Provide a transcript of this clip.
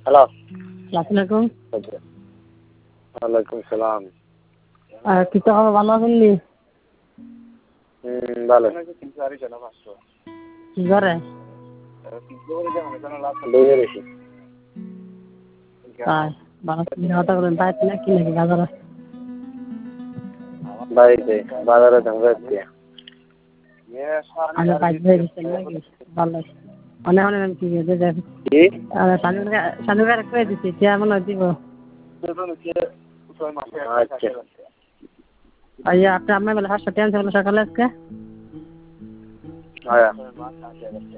Hello. আসসালামু ওয়ালাইকুম সালাম। কি তো ভালো আছেন নি? ভালো। কি করে? তাই ভালো কথা বলেন তাই নাকি নাকি বাজারে? বাড়িতে বাজারে যাচ্ছি। আমি বাইক হয়ে গেছেন নাকি? ভালো। অনেক অনেক কি যে কি? সানুকার করে দিচ্ছি কেমন দিব? আচ্ছা। আইয়া আপনি আমার বেলা 7:00 টাকা সকালে আজকে? আয়া।